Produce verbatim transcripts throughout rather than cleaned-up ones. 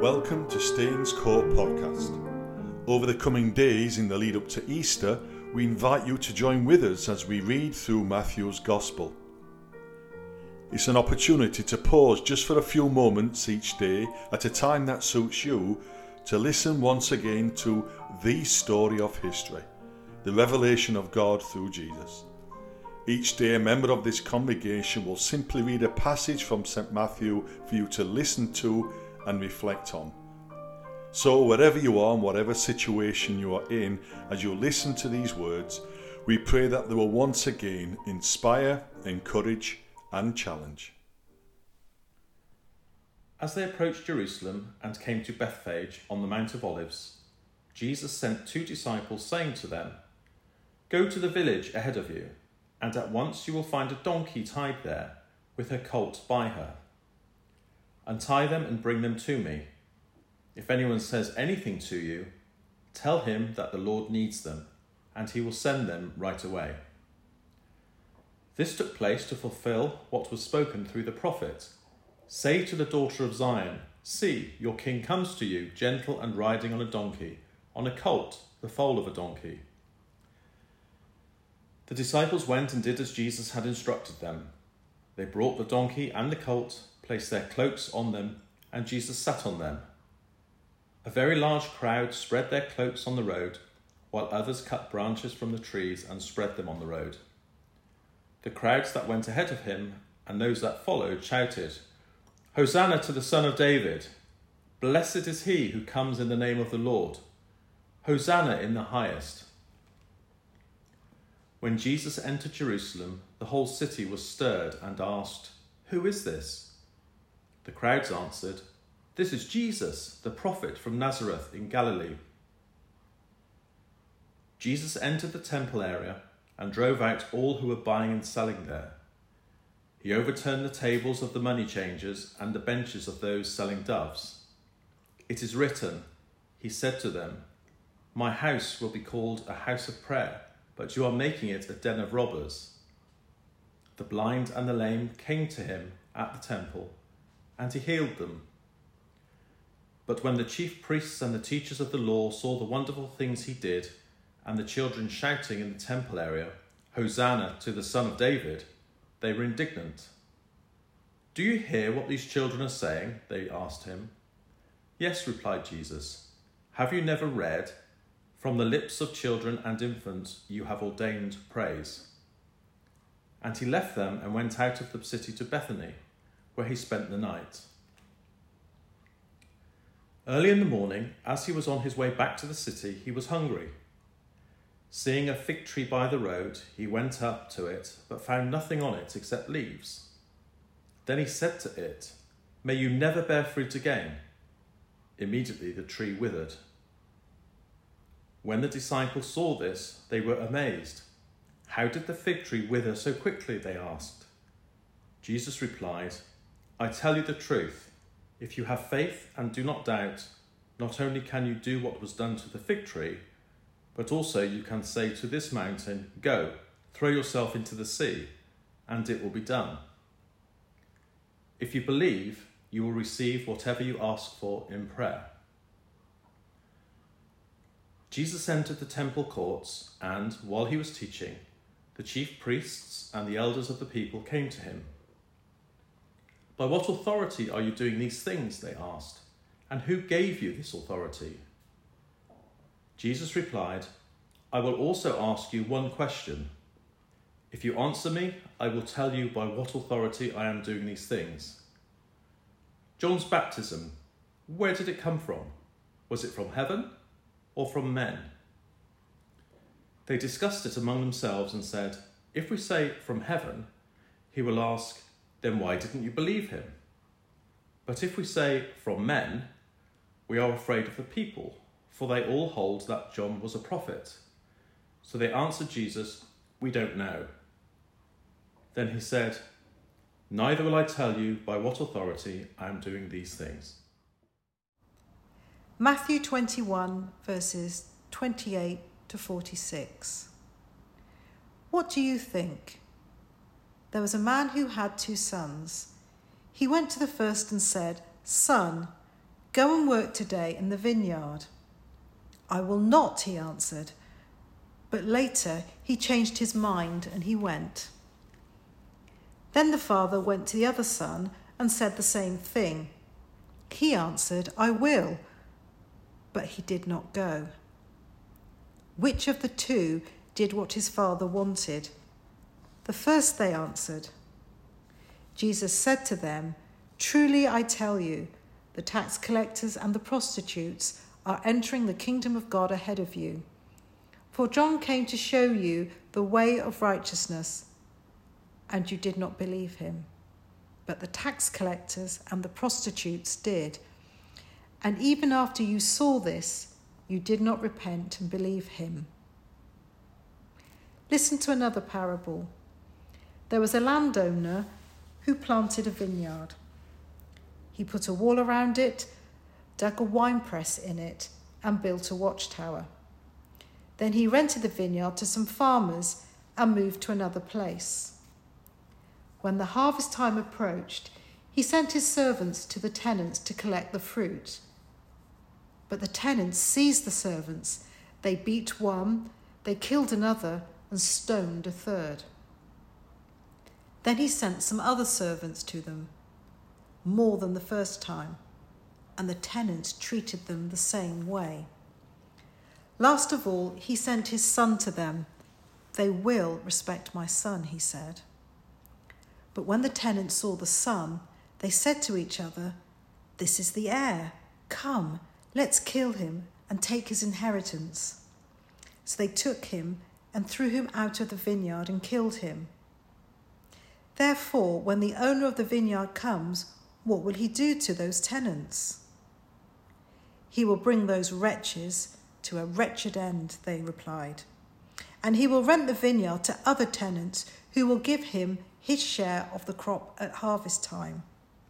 Welcome to Staines Court Podcast. Over the coming days in the lead up to Easter, we invite you to join with us as we read through Matthew's Gospel. It's an opportunity to pause just for a few moments each day at a time that suits you to listen once again to the story of history, the revelation of God through Jesus. Each day a member of this congregation will simply read a passage from Saint Matthew for you to listen to and reflect on. So wherever you are and whatever situation you are in, as you listen to these words, we pray that they will once again inspire, encourage and challenge. As they approached Jerusalem and came to Bethphage on the Mount of Olives, Jesus sent two disciples, saying to them, "Go to the village ahead of you, and at once you will find a donkey tied there, with her colt by her. Untie them and bring them to me. If anyone says anything to you, tell him that the Lord needs them, and he will send them right away." This took place to fulfill what was spoken through the prophet. "Say to the daughter of Zion, see, your king comes to you, gentle and riding on a donkey, on a colt, the foal of a donkey." The disciples went and did as Jesus had instructed them. They brought the donkey and the colt, placed their cloaks on them, and Jesus sat on them. A very large crowd spread their cloaks on the road, while others cut branches from the trees and spread them on the road. The crowds that went ahead of him and those that followed shouted, "Hosanna to the Son of David! Blessed is he who comes in the name of the Lord! Hosanna in the highest!" When Jesus entered Jerusalem, the whole city was stirred and asked, "Who is this?" The crowds answered, "This is Jesus, the prophet from Nazareth in Galilee." Jesus entered the temple area and drove out all who were buying and selling there. He overturned the tables of the money changers and the benches of those selling doves. "It is written," he said to them, "My house will be called a house of prayer, but you are making it a den of robbers." The blind and the lame came to him at the temple, and he healed them. But when the chief priests and the teachers of the law saw the wonderful things he did, and the children shouting in the temple area, "Hosanna to the Son of David," they were indignant. "Do you hear what these children are saying?" they asked him. "Yes," replied Jesus. "Have you never read, 'From the lips of children and infants you have ordained praise'?" And he left them and went out of the city to Bethany, where he spent the night. Early in the morning, as he was on his way back to the city, he was hungry. Seeing a fig tree by the road, he went up to it, but found nothing on it except leaves. Then he said to it, "May you never bear fruit again." Immediately the tree withered. When the disciples saw this, they were amazed. "How did the fig tree wither so quickly?" they asked. Jesus replied, "I tell you the truth. If you have faith and do not doubt, not only can you do what was done to the fig tree, but also you can say to this mountain, 'Go, throw yourself into the sea,' and it will be done. If you believe, you will receive whatever you ask for in prayer." Jesus entered the temple courts, and while he was teaching, the chief priests and the elders of the people came to him. "By what authority are you doing these things?" they asked. "And who gave you this authority?" Jesus replied, "I will also ask you one question. If you answer me, I will tell you by what authority I am doing these things. John's baptism, where did it come from? Was it from heaven or from men?" They discussed it among themselves and said, "If we say from heaven, he will ask, 'Then why didn't you believe him?' But if we say from men, we are afraid of the people, for they all hold that John was a prophet." So they answered Jesus, "We don't know." Then he said, "Neither will I tell you by what authority I am doing these things." Matthew twenty-one, verses twenty-eight to forty-six. What do you think? There was a man who had two sons. He went to the first and said, "Son, "Go and work today in the vineyard." "I will not," he answered. But later he changed his mind and he went. Then the father went to the other son and said the same thing. He answered, "I will," but he did not go. Which of the two did what his father wanted? "The first," they answered. Jesus said to them, "Truly I tell you, the tax collectors and the prostitutes are entering the kingdom of God ahead of you. For John came to show you the way of righteousness, and you did not believe him. But the tax collectors and the prostitutes did. And even after you saw this, you did not repent and believe him." Listen to another parable. There was a landowner who planted a vineyard. He put a wall around it, dug a winepress in it, and built a watchtower. Then he rented the vineyard to some farmers and moved to another place. When the harvest time approached, he sent his servants to the tenants to collect the fruit. But the tenants seized the servants. They beat one, they killed another, and stoned a third. Then he sent some other servants to them, more than the first time, and the tenants treated them the same way. Last of all, he sent his son to them. "They will respect my son," he said. But when the tenants saw the son, they said to each other, "This is the heir. Come, let's kill him and take his inheritance." So they took him and threw him out of the vineyard and killed him. Therefore, when the owner of the vineyard comes, what will he do to those tenants? "He will bring those wretches to a wretched end," they replied. "And he will rent the vineyard to other tenants who will give him his share of the crop at harvest time."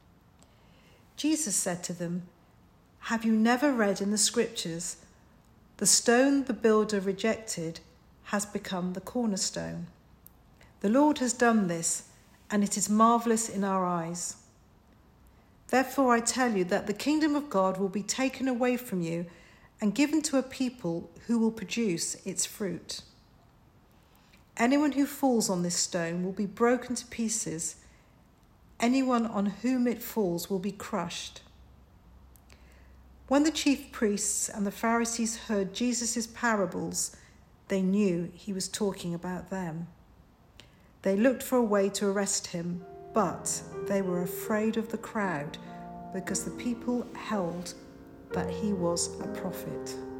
Jesus said to them, "Have you never read in the scriptures, 'The stone the builder rejected has become the cornerstone'? The Lord has done this, and it is marvellous in our eyes. Therefore I tell you that the kingdom of God will be taken away from you and given to a people who will produce its fruit. Anyone who falls on this stone will be broken to pieces. Anyone on whom it falls will be crushed." When the chief priests and the Pharisees heard Jesus' parables, they knew he was talking about them. They looked for a way to arrest him, but they were afraid of the crowd because the people held that he was a prophet.